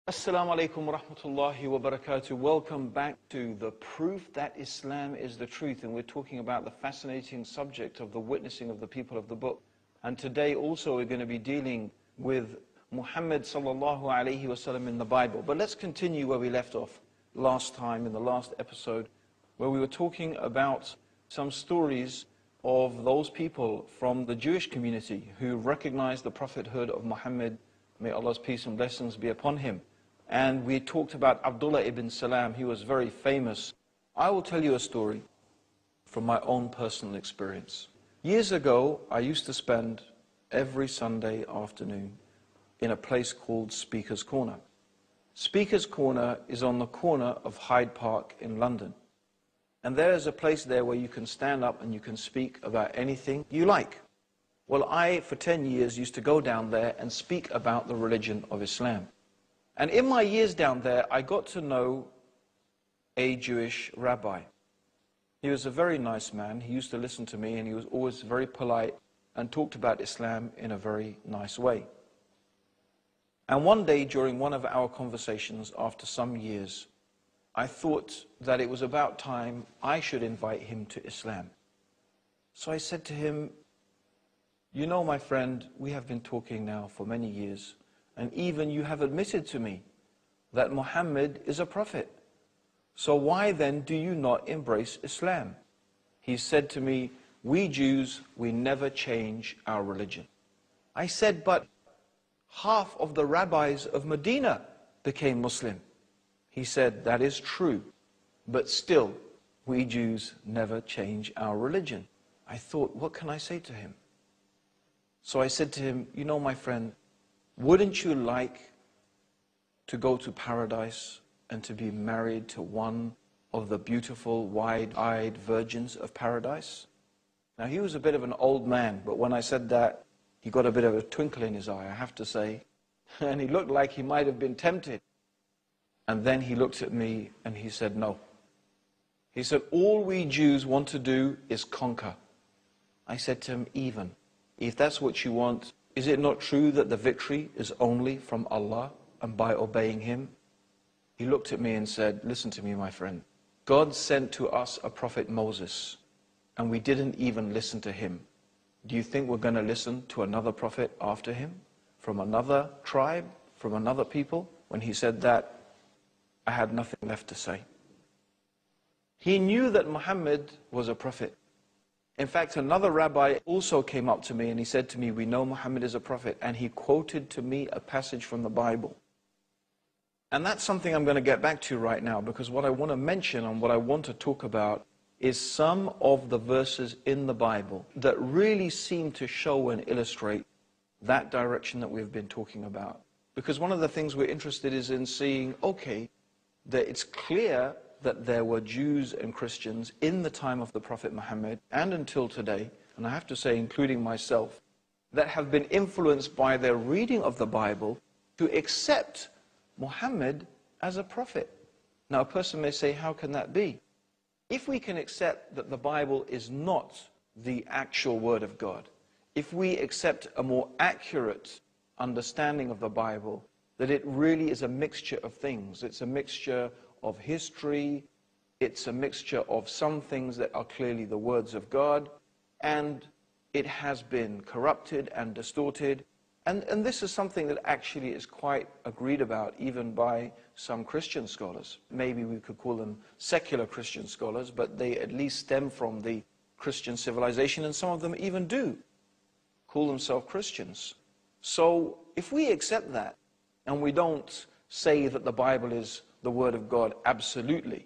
Assalamu alaikum wa rahmatullahi wa barakatuh. Welcome back to the proof that Islam is the truth. And we're talking about the fascinating subject of the witnessing of the people of the book. And today also we're going to be dealing with Muhammad sallallahu alayhi wasallam in the Bible. But let's continue where we left off last time in the last episode, where we were talking about some stories of those people from the Jewish community who recognized the prophethood of Muhammad. May Allah's peace and blessings be upon him. And we talked about Abdullah ibn Salam. He was very famous. I will tell you a story from my own personal experience. Years ago, I used to spend every Sunday afternoon in a place called Speaker's Corner. Speaker's Corner is on the corner of Hyde Park in London. And there is a place there where you can stand up and you can speak about anything you like. Well, I, for 10 years, used to go down there and speak about the religion of Islam. And in my years down there, I got to know a Jewish rabbi. He was a very nice man. He used to listen to me, and he was always very polite and talked about Islam in a very nice way. And one day, during one of our conversations after some years, I thought that it was about time I should invite him to Islam. So I said to him, "You know, my friend, we have been talking now for many years, and even you have admitted to me that Muhammad is a prophet. So why then do you not embrace Islam?" He said to me, "We Jews, we never change our religion." I said, "But half of the rabbis of Medina became Muslim." He said, "That is true, but still, we Jews never change our religion." I thought, what can I say to him? So I said to him, "You know, my friend, wouldn't you like to go to paradise and to be married to one of the beautiful, wide-eyed virgins of paradise?" Now, he was a bit of an old man, but when I said that, he got a bit of a twinkle in his eye, I have to say. And he looked like he might have been tempted. And then he looked at me and he said, "No." He said, "All we Jews want to do is conquer." I said to him, "Even if that's what you want, is it not true that the victory is only from Allah and by obeying Him?" He looked at me and said, "Listen to me, my friend. God sent to us a prophet Moses, and we didn't even listen to him. Do you think we're going to listen to another prophet after him, from another tribe, from another people?" When he said that, I had nothing left to say. He knew that Muhammad was a prophet. In fact, another rabbi also came up to me and he said to me, "We know Muhammad is a prophet," and he quoted to me a passage from the Bible. And that's something I'm going to get back to right now, because what I want to mention and what I want to talk about is some of the verses in the Bible that really seem to show and illustrate that direction that we've been talking about. Because one of the things we're interested is in seeing, okay, that it's clear that there were Jews and Christians in the time of the Prophet Muhammad and until today, and I have to say including myself, that have been influenced by their reading of the Bible to accept Muhammad as a prophet. Now a person may say, how can that be? If we can accept that the Bible is not the actual word of God, if we accept a more accurate understanding of the Bible, that it really is a mixture of things, it's a mixture of history, it's a mixture of some things that are clearly the words of God, and it has been corrupted and distorted. And this is something that actually is quite agreed about even by some Christian scholars. Maybe we could call them secular Christian scholars, but they at least stem from the Christian civilization, and some of them even do call themselves Christians. So if we accept that, and we don't say that the Bible is the Word of God absolutely,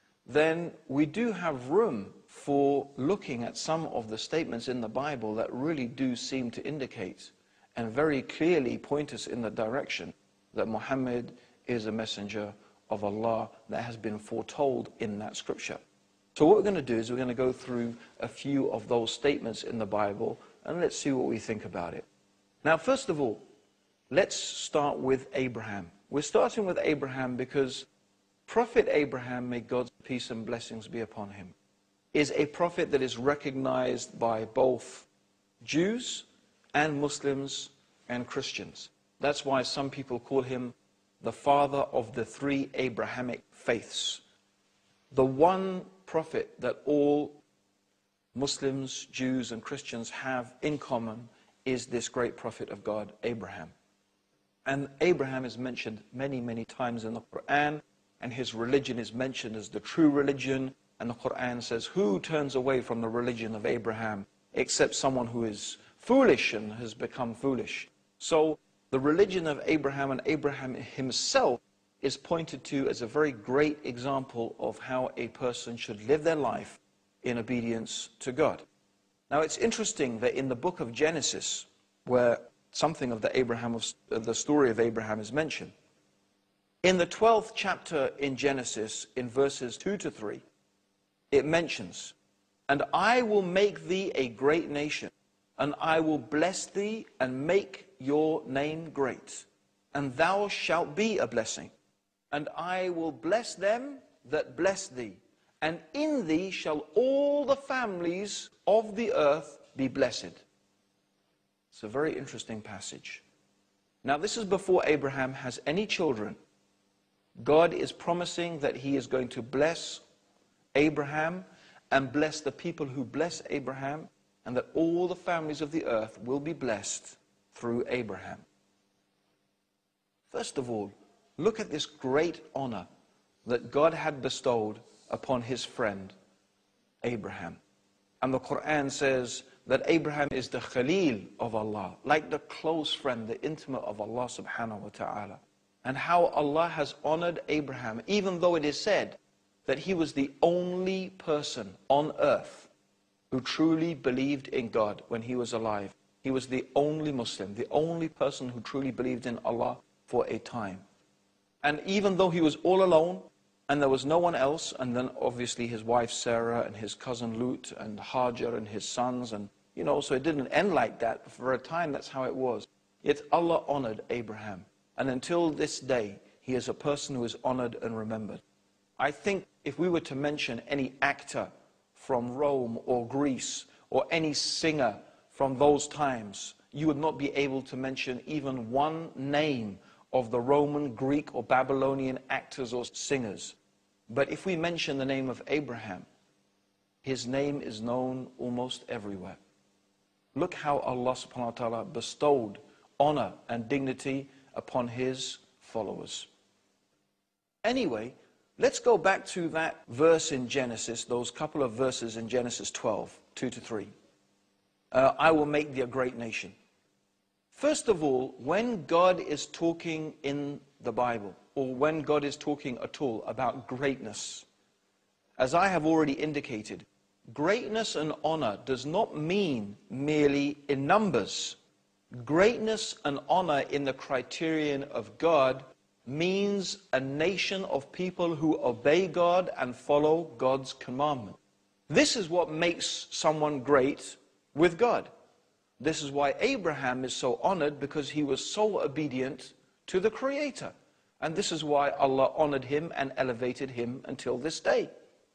then we do have room for looking at some of the statements in the Bible that really do seem to indicate and very clearly point us in the direction that Muhammad is a messenger of Allah that has been foretold in that scripture. So what we're going to do is we're going to go through a few of those statements in the Bible, and let's see what we think about it. Now, first of all, let's start with Abraham. We're starting with Abraham because Prophet Abraham, may God's peace and blessings be upon him, is a prophet that is recognized by both Jews and Muslims and Christians. That's why some people call him the father of the three Abrahamic faiths. The one prophet that all Muslims, Jews, and Christians have in common is this great prophet of God, Abraham. And Abraham is mentioned many, many times in the Quran, and his religion is mentioned as the true religion. And the Quran says, who turns away from the religion of Abraham except someone who is foolish and has become foolish? So the religion of Abraham and Abraham himself is pointed to as a very great example of how a person should live their life in obedience to God. Now it's interesting that in the book of Genesis, where something of the story of Abraham is mentioned, in the 12th chapter in Genesis, in verses 2 to 3, it mentions, "And I will make thee a great nation, and I will bless thee and make your name great, and thou shalt be a blessing. And I will bless them that bless thee, and in thee shall all the families of the earth be blessed." It's a very interesting passage. Now this is before Abraham has any children. God is promising that he is going to bless Abraham and bless the people who bless Abraham, and that all the families of the earth will be blessed through Abraham. First of all, look at this great honor that God had bestowed upon his friend Abraham. And the Quran says that Abraham is the Khalil of Allah, like the close friend, the intimate of Allah subhanahu wa ta'ala. And how Allah has honored Abraham, even though it is said that he was the only person on earth who truly believed in God when he was alive. He was the only Muslim, the only person who truly believed in Allah for a time. And even though he was all alone, and there was no one else, and then obviously his wife Sarah and his cousin Lut and Hajar and his sons, and so it didn't end like that. For a time, that's how it was. Yet Allah honored Abraham. And until this day, he is a person who is honored and remembered. I think if we were to mention any actor from Rome or Greece, or any singer from those times, you would not be able to mention even one name of the Roman, Greek, or Babylonian actors or singers. But if we mention the name of Abraham, his name is known almost everywhere. Look how Allah subhanahu wa ta'ala bestowed honor and dignity upon his followers. Anyway, let's go back to that verse in Genesis, those couple of verses in Genesis 12, 2 to 3. I will make thee a great nation. First of all, when God is talking in the Bible, or when God is talking at all about greatness, as I have already indicated, greatness and honor does not mean merely in numbers. Greatness and honor in the criterion of God means a nation of people who obey God and follow God's commandment. This is what makes someone great with God. This is why Abraham is so honored, because he was so obedient to the Creator. And this is why Allah honored him and elevated him until this day.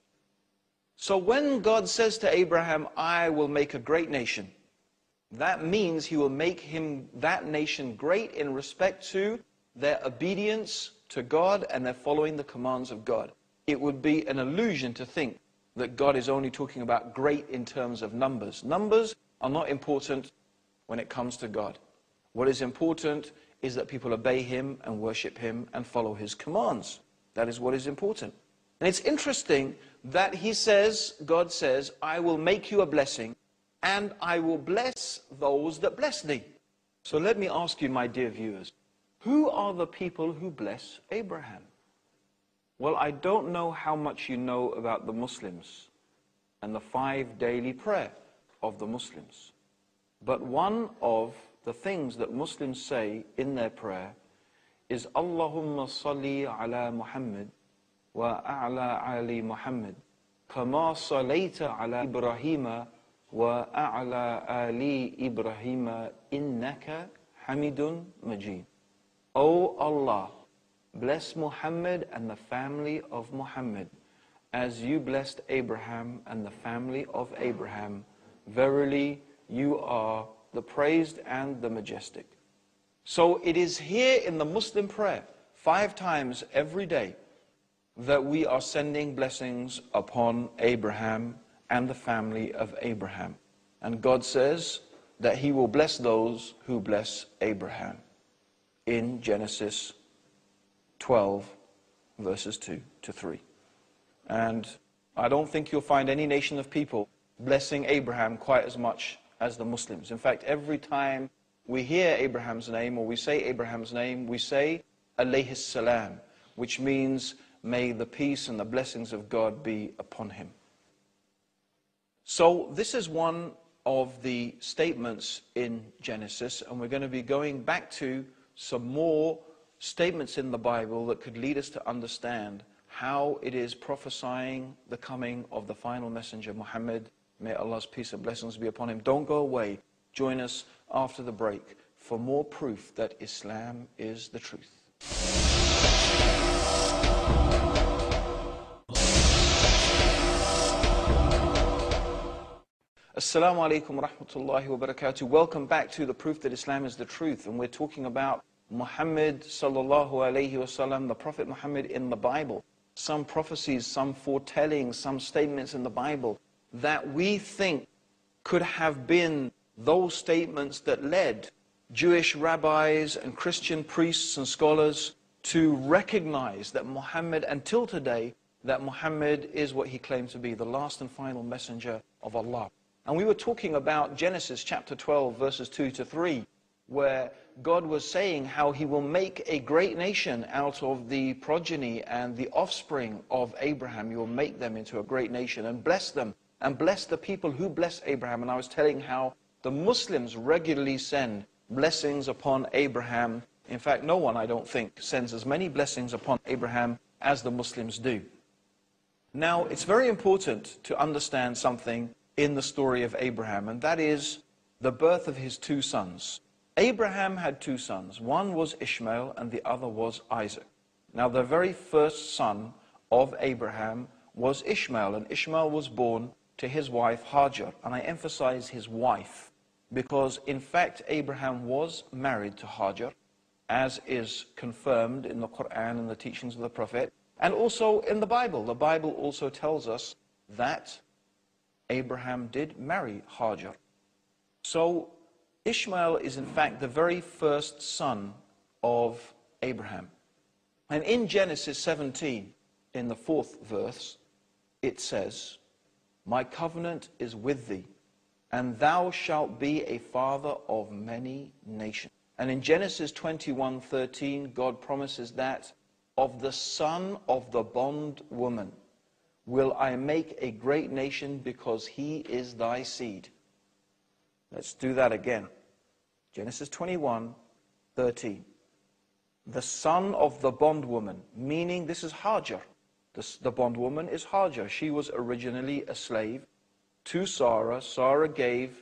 So when God says to Abraham, I will make a great nation, that means he will make that nation great in respect to their obedience to God and their following the commands of God. It would be an illusion to think that God is only talking about great in terms of numbers. Numbers are not important when it comes to God. What is important is that people obey him and worship him and follow his commands. That is what is important. And it's interesting that God says, I will make you a blessing, and I will bless those that bless thee. So let me ask you, my dear viewers, who are the people who bless Abraham? Well, I don't know how much you know about the Muslims and the 5 daily prayer of the Muslims. But one of the things that Muslims say in their prayer is Allahumma salli ala Muhammad wa a'la ali Muhammad kama salayta ala Ibrahima wa a'la ali Ibrahima innaka hamidun majid. O Allah, bless Muhammad and the family of Muhammad as you blessed Abraham and the family of Abraham. Verily, you are the praised and the majestic. So it is here in the Muslim prayer, 5 times every day that we are sending blessings upon Abraham and the family of Abraham. And God says that he will bless those who bless Abraham in Genesis 12, verses 2 to 3. And I don't think you'll find any nation of people blessing Abraham quite as much as the Muslims. In fact, every time we hear Abraham's name or we say Abraham's name, we say alayhis salam, which means may the peace and the blessings of God be upon him. So this is one of the statements in Genesis, and we're going to be going back to some more statements in the Bible that could lead us to understand how it is prophesying the coming of the final messenger, Muhammad. May Allah's peace and blessings be upon him. Don't go away. Join us after the break for more proof that Islam is the truth. Assalamu alaikum wa rahmatullahi wa barakatuh. Welcome back to the proof that Islam is the truth. And we're talking about Muhammad sallallahu alayhi wasallam, the Prophet Muhammad in the Bible. Some prophecies, some foretellings, some statements in the Bible that we think could have been those statements that led Jewish rabbis and Christian priests and scholars to recognize that Muhammad, until today, that Muhammad is what he claimed to be, the last and final messenger of Allah. And we were talking about Genesis chapter 12, verses 2 to 3, where God was saying how he will make a great nation out of the progeny and the offspring of Abraham. He will make them into a great nation and bless them and bless the people who bless Abraham. And I was telling how the Muslims regularly send blessings upon Abraham. In fact, no one, I don't think, sends as many blessings upon Abraham as the Muslims do. Now, it's very important to understand something in the story of Abraham, and that is the birth of his 2 sons. Abraham had 2 sons. One was Ishmael and the other was Isaac. Now, the very first son of Abraham was Ishmael, and Ishmael was born to his wife Hajar. And I emphasize his wife because, in fact, Abraham was married to Hajar, as is confirmed in the Quran and the teachings of the Prophet, and also in the Bible. The Bible also tells us that Abraham did marry Hajar. So Ishmael is in fact the very first son of Abraham. And in Genesis 17, in the 4th verse, it says, "My covenant is with thee, and thou shalt be a father of many nations." And in Genesis 21:13, God promises that of the son of the bondwoman will I make a great nation, because he is thy seed. Let's do that again. Genesis 21:13. The son of the bondwoman, meaning this is Hajar. The bondwoman is Hajar. She was originally a slave to Sarah. Sarah gave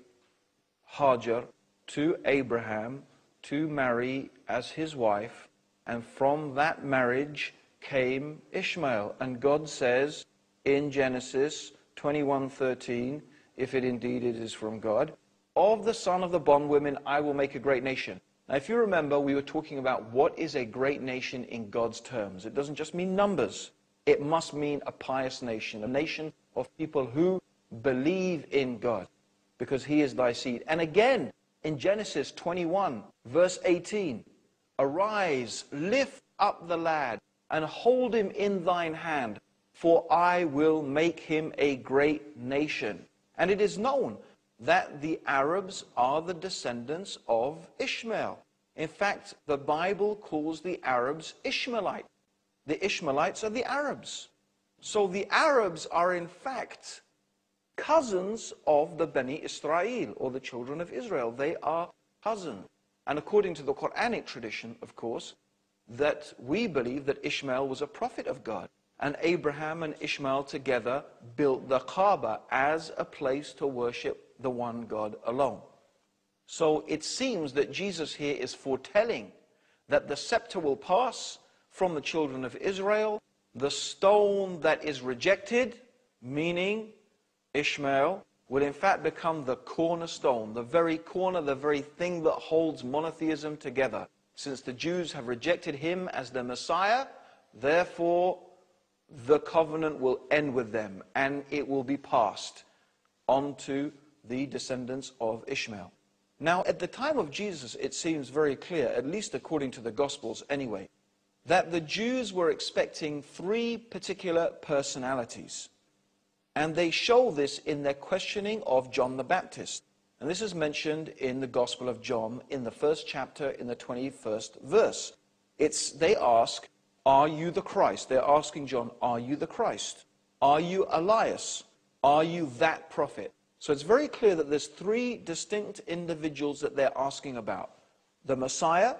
Hajar to Abraham to marry as his wife. And from that marriage came Ishmael. And God says in Genesis 21:13, if it indeed it is from God, of the son of the bondwoman I will make a great nation. Now, if you remember, we were talking about what is a great nation in God's terms. It doesn't just mean numbers. It must mean a pious nation, a nation of people who believe in God, because he is thy seed. And again, in Genesis 21, verse 18, arise, lift up the lad, and hold him in thine hand, for I will make him a great nation. And it is known that the Arabs are the descendants of Ishmael. In fact, the Bible calls the Arabs Ishmaelites. The Ishmaelites are the Arabs. So the Arabs are in fact cousins of the Bani Israel, or the children of Israel. They are cousins. And according to the Quranic tradition, of course, that we believe that Ishmael was a prophet of God. And Abraham and Ishmael together built the Kaaba as a place to worship the one God alone. So it seems that Jesus here is foretelling that the scepter will pass from the children of Israel. The stone that is rejected, meaning Ishmael, will in fact become the cornerstone, the very corner, the very thing that holds monotheism together. Since the Jews have rejected him as the Messiah, therefore the covenant will end with them and it will be passed on to the descendants of Ishmael. Now, at the time of Jesus, it seems very clear, at least according to the Gospels anyway, that the Jews were expecting three particular personalities. And they show this in their questioning of John the Baptist. And this is mentioned in the Gospel of John in the 1st chapter in the 21st verse. They ask, are you the Christ? They're asking John, are you the Christ? Are you Elias? Are you that prophet? So it's very clear that there's three distinct individuals that they're asking about. The Messiah,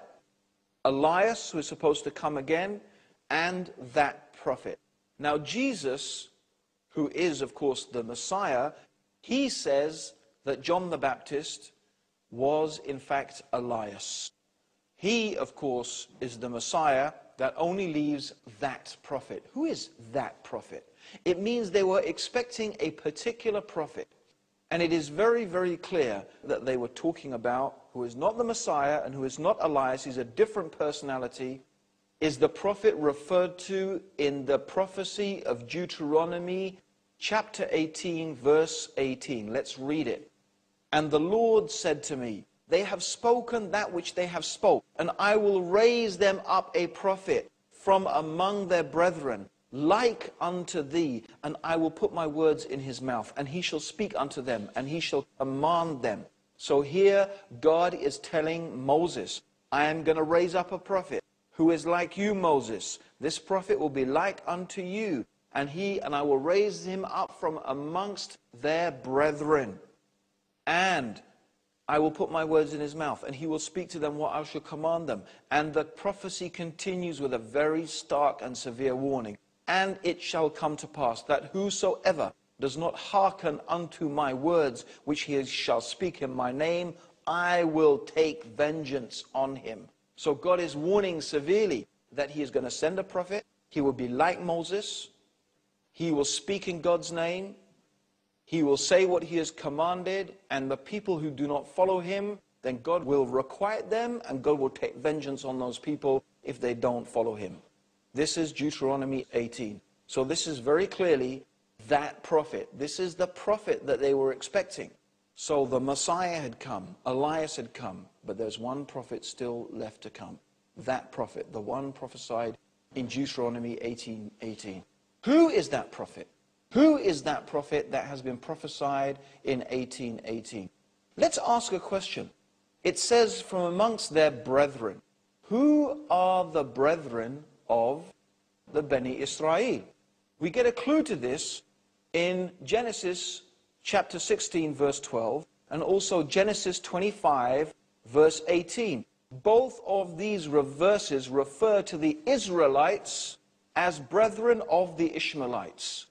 Elias, who is supposed to come again, and that prophet. Now Jesus, who is of course the Messiah, he says that John the Baptist was in fact Elias. He, of course, is the Messiah that only leaves that prophet. Who is that prophet? It means they were expecting a particular prophet. And it is very, very clear that they were talking about who is not the Messiah and who is not Elias. He's a different personality. Is the prophet referred to in the prophecy of Deuteronomy chapter 18, verse 18. Let's read it. And the Lord said to me, they have spoken that which they have spoken, and I will raise them up a prophet from among their brethren, like unto thee, and I will put my words in his mouth, and he shall speak unto them, and he shall command them. So here God is telling Moses, I am going to raise up a prophet who is like you, Moses. This prophet will be like unto you, and I will raise him up from amongst their brethren. And I will put my words in his mouth, and he will speak to them what I shall command them. And the prophecy continues with a very stark and severe warning. And it shall come to pass that whosoever does not hearken unto my words, which he shall speak in my name, I will take vengeance on him. So God is warning severely that he is going to send a prophet. He will be like Moses. He will speak in God's name. He will say what he has commanded, and the people who do not follow him, then God will requite them, and God will take vengeance on those people if they don't follow him. This is Deuteronomy 18. So this is very clearly that prophet. This is the prophet that they were expecting. So the Messiah had come, Elias had come, but there's one prophet still left to come. That prophet, the one prophesied in Deuteronomy 18:18. Who is that prophet? Who is that prophet that has been prophesied in 18:18? Let's ask a question. It says from amongst their brethren. Who are the brethren of the Beni Israel? We get a clue to this in Genesis chapter 16 verse 12 and also Genesis 25 verse 18. Both of these verses refer to the Israelites as brethren of the Ishmaelites.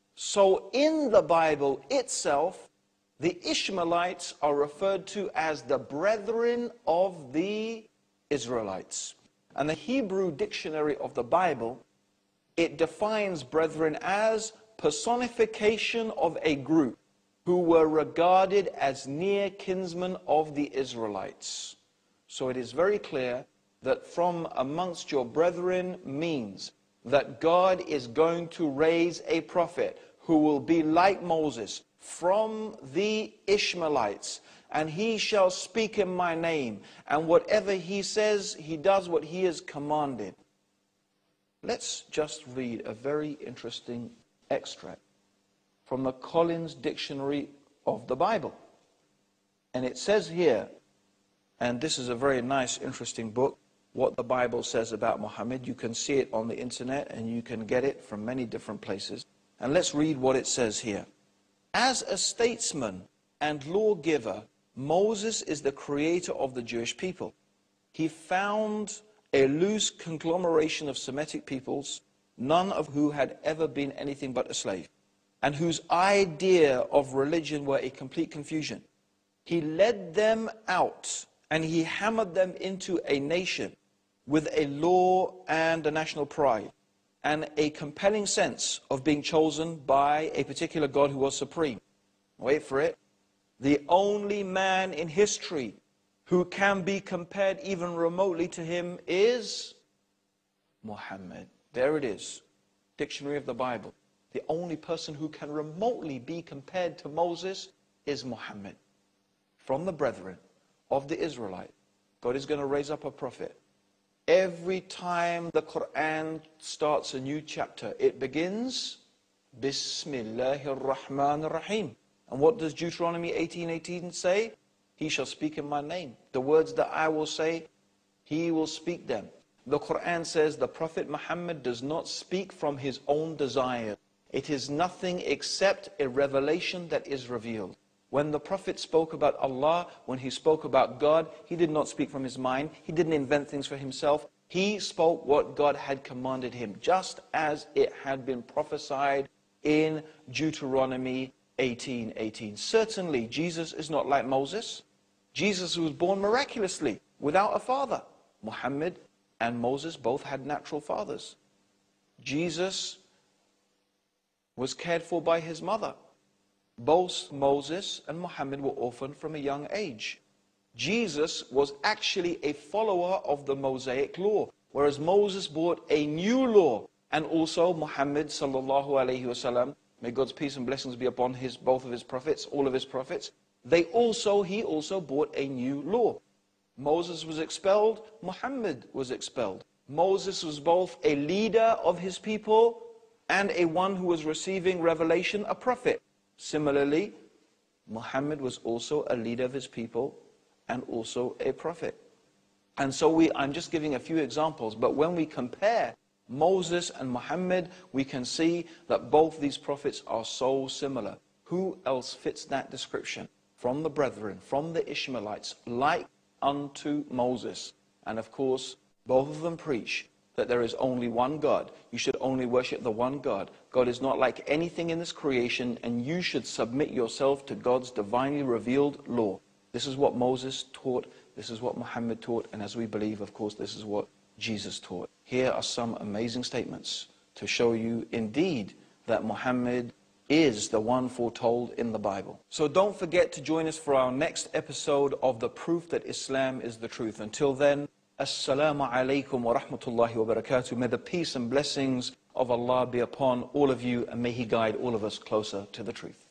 So in the Bible itself, the Ishmaelites are referred to as the brethren of the Israelites. And the Hebrew dictionary of the Bible, it defines brethren as personification of a group who were regarded as near kinsmen of the Israelites. So it is very clear that from amongst your brethren means that God is going to raise a prophet who will be like Moses from the Ishmaelites, and he shall speak in my name, and whatever he says, he does what he has commanded. Let's just read a very interesting extract from the Collins Dictionary of the Bible. And it says here, and this is a very nice, interesting book, what the Bible says about Muhammad. You can see it on the internet, and you can get it from many different places. And let's read what it says here. As a statesman and lawgiver, Moses is the creator of the Jewish people. He found a loose conglomeration of Semitic peoples, none of who had ever been anything but a slave, and whose idea of religion were a complete confusion. He led them out, and he hammered them into a nation with a law and a national pride, and a compelling sense of being chosen by a particular God who was supreme. Wait for it. The only man in history who can be compared even remotely to him is Muhammad. There it is. Dictionary of the Bible. The only person who can remotely be compared to Moses is Muhammad. From the brethren of the Israelites, God is going to raise up a prophet. Every time the Quran starts a new chapter, it begins Bismillahir Rahmanir Rahim. And what does Deuteronomy 18:18 say? He shall speak in my name. The words that I will say, he will speak them. The Quran says the Prophet Muhammad does not speak from his own desire. It is nothing except a revelation that is revealed. When the Prophet spoke about Allah, when he spoke about God, he did not speak from his mind. He didn't invent things for himself. He spoke what God had commanded him, just as it had been prophesied in Deuteronomy 18:18. Certainly, Jesus is not like Moses. Jesus was born miraculously, without a father. Muhammad and Moses both had natural fathers. Jesus was cared for by his mother. Both Moses and Muhammad were orphaned from a young age. Jesus was actually a follower of the Mosaic law, whereas Moses brought a new law. And also Muhammad sallallahu alayhi wasallam, may God's peace and blessings be upon both of his prophets, all of his prophets, he also brought a new law. Moses was expelled, Muhammad was expelled. Moses was both a leader of his people and a one who was receiving revelation, a prophet. Similarly, Muhammad was also a leader of his people and also a prophet. And so I'm just giving a few examples, but when we compare Moses and Muhammad, we can see that both these prophets are so similar. Who else fits that description? From the brethren, from the Ishmaelites, like unto Moses. And of course, both of them preach that there is only one God. You should only worship the one God. God is not like anything in this creation, and you should submit yourself to God's divinely revealed law. This is what Moses taught, this is what Muhammad taught, and as we believe, of course, this is what Jesus taught. Here are some amazing statements to show you indeed that Muhammad is the one foretold in the Bible. So don't forget to join us for our next episode of The Proof That Islam is the Truth. Until then, Assalamu alaikum wa rahmatullahi wa barakatuh. May the peace and blessings of Allah be upon all of you, and may He guide all of us closer to the truth.